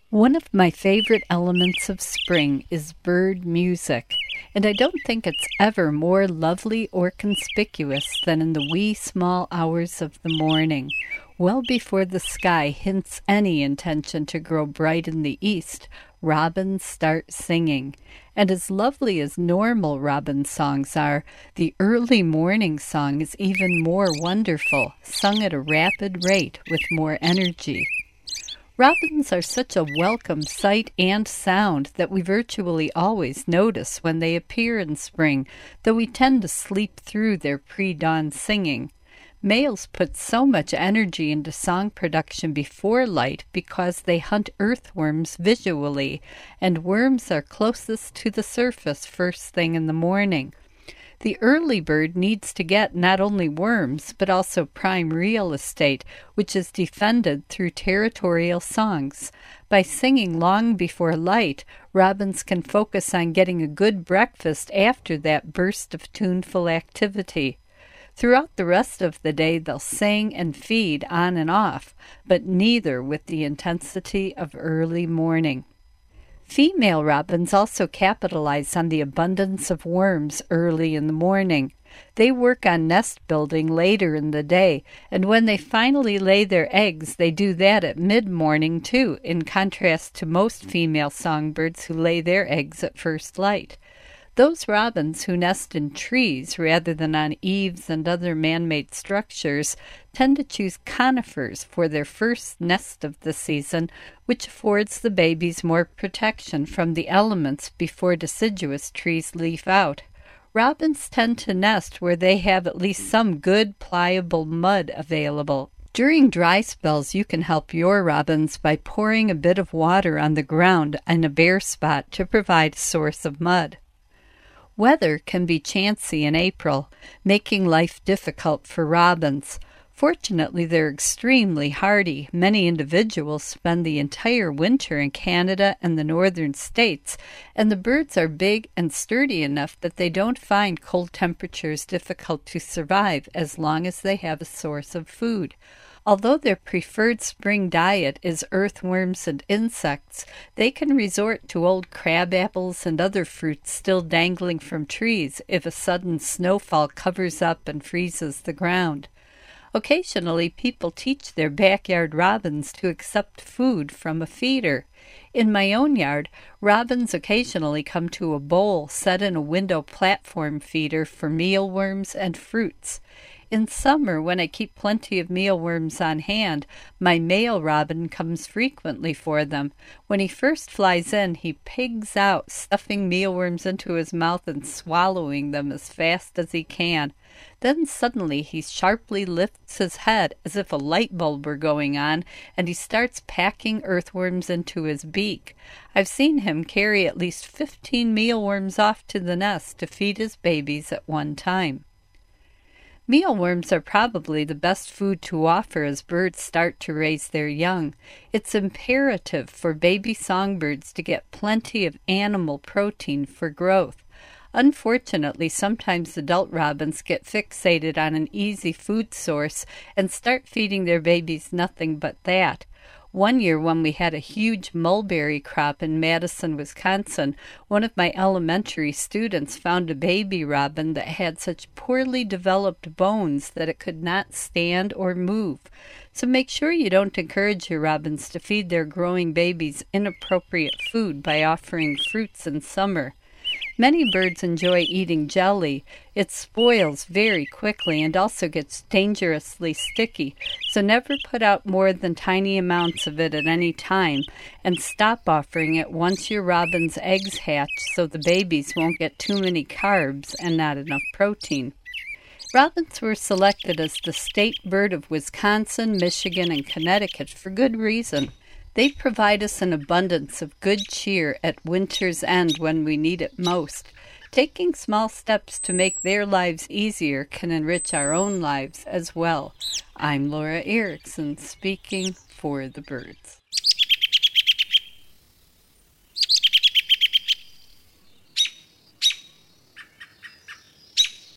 One of my favorite elements of spring is bird music, and I don't think it's ever more lovely or conspicuous than in the wee small hours of the morning, well before the sky hints any intention to grow bright in the east. Robins start singing, and as lovely as normal robin songs are, the early morning song is even more wonderful, sung at a rapid rate with more energy. Robins are such a welcome sight and sound that we virtually always notice when they appear in spring, though we tend to sleep through their pre-dawn singing. Males put so much energy into song production before light because they hunt earthworms visually, and worms are closest to the surface first thing in the morning. The early bird needs to get not only worms, but also prime real estate, which is defended through territorial songs. By singing long before light, robins can focus on getting a good breakfast after that burst of tuneful activity. Throughout the rest of the day, they'll sing and feed on and off, but neither with the intensity of early morning. Female robins also capitalize on the abundance of worms early in the morning. They work on nest building later in the day, and when they finally lay their eggs, they do that at mid-morning too, in contrast to most female songbirds who lay their eggs at first light. Those robins who nest in trees rather than on eaves and other man-made structures tend to choose conifers for their first nest of the season, which affords the babies more protection from the elements before deciduous trees leaf out. Robins tend to nest where they have at least some good, pliable mud available. During dry spells, you can help your robins by pouring a bit of water on the ground in a bare spot to provide a source of mud. Weather can be chancy in April, making life difficult for robins. Fortunately, they're extremely hardy. Many individuals spend the entire winter in Canada and the northern states, and the birds are big and sturdy enough that they don't find cold temperatures difficult to survive as long as they have a source of food. Although their preferred spring diet is earthworms and insects, they can resort to old crab apples and other fruits still dangling from trees if a sudden snowfall covers up and freezes the ground. Occasionally, people teach their backyard robins to accept food from a feeder. In my own yard, robins occasionally come to a bowl set in a window platform feeder for mealworms and fruits. In summer, when I keep plenty of mealworms on hand, my male robin comes frequently for them. When he first flies in, he pigs out, stuffing mealworms into his mouth and swallowing them as fast as he can. Then suddenly he sharply lifts his head as if a light bulb were going on, and he starts packing earthworms into his beak. I've seen him carry at least 15 mealworms off to the nest to feed his babies at one time. Mealworms are probably the best food to offer as birds start to raise their young. It's imperative for baby songbirds to get plenty of animal protein for growth. Unfortunately, sometimes adult robins get fixated on an easy food source and start feeding their babies nothing but that. One year when we had a huge mulberry crop in Madison, Wisconsin, one of my elementary students found a baby robin that had such poorly developed bones that it could not stand or move. So make sure you don't encourage your robins to feed their growing babies inappropriate food by offering fruits in summer. Many birds enjoy eating jelly. It spoils very quickly and also gets dangerously sticky, so never put out more than tiny amounts of it at any time, and stop offering it once your robin's eggs hatch so the babies won't get too many carbs and not enough protein. Robins were selected as the state bird of Wisconsin, Michigan, and Connecticut for good reason. They provide us an abundance of good cheer at winter's end when we need it most. Taking small steps to make their lives easier can enrich our own lives as well. I'm Laura Erickson, speaking for the birds.